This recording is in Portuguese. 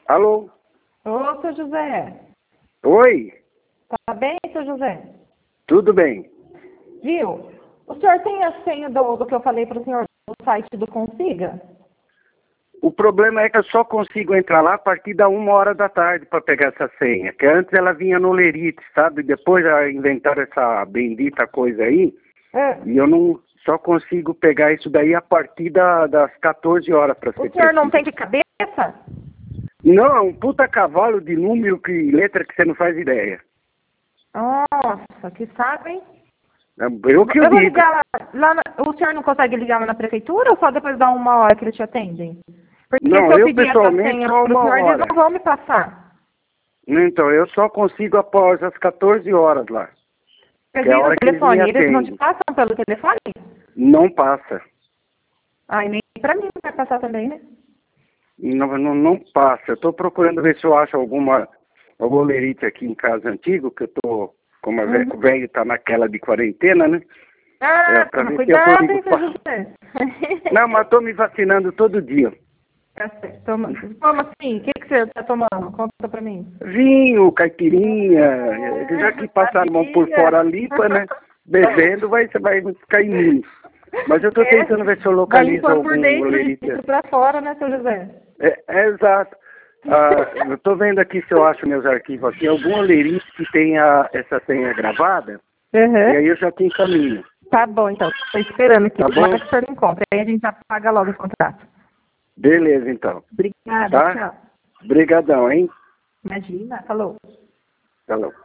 Alô? Ô, seu José. Oi? Tá bem, seu José? Tudo bem? Viu? O senhor tem a senha do que eu falei para o senhor no site do Consiga? O problema é que eu só consigo entrar lá a partir da 1h da tarde para pegar essa senha. Que antes ela vinha no Lerite, sabe? Depois já inventaram essa bendita coisa aí. E eu não só consigo pegar isso daí a partir das 14 horas para ser O senhor não preciso. tem de cabeça? Não, é um puta cavalo de número e letra que você não faz ideia. Nossa, que saco, hein? Eu que eu Eu vou digo. ligar o senhor não consegue ligar lá na prefeitura ou só depois dá 1 hora que eles te atendem? Porque Não, se eu eu pedir essa pessoalmente senha só para o uma senhor, eles hora. não vão me passar. Então, eu só consigo após as 14 horas lá. Mas Que é a e no hora que eles me telefone? Eles não te atendem. passam pelo telefone? Não passa. Ai, nem pra mim vai passar também, né? Não passa. Eu estou procurando ver se eu acho algum lerite aqui em casa antigo, que eu tô, como o velho está naquela de quarentena, né? Ah, Para toma ver se eu cuidado, consigo hein, seu José? Não, mas estou me vacinando todo dia. Tá certo. Como assim? O que você tá tomando? Conta pra mim. Vinho, caipirinha, já que passaram a mão por fora a lipa, né? Bebendo, você vai ficar imune. Mas eu estou tentando ver se eu Vai localizo limpando por algum dentro, de lerite. dentro pra fora, né, seu José? É exato. Eu estou vendo aqui se eu acho meus arquivos aqui, algum lerite que tenha essa senha gravada, e aí eu já te encaminho. Tá bom, então. Tô esperando aqui. Tá bom? Tomara que o senhor não encontre. Aí a gente apaga logo os contratos. Beleza, então. Obrigada, Tá? tchau. Obrigadão, hein? Imagina, falou. Falou.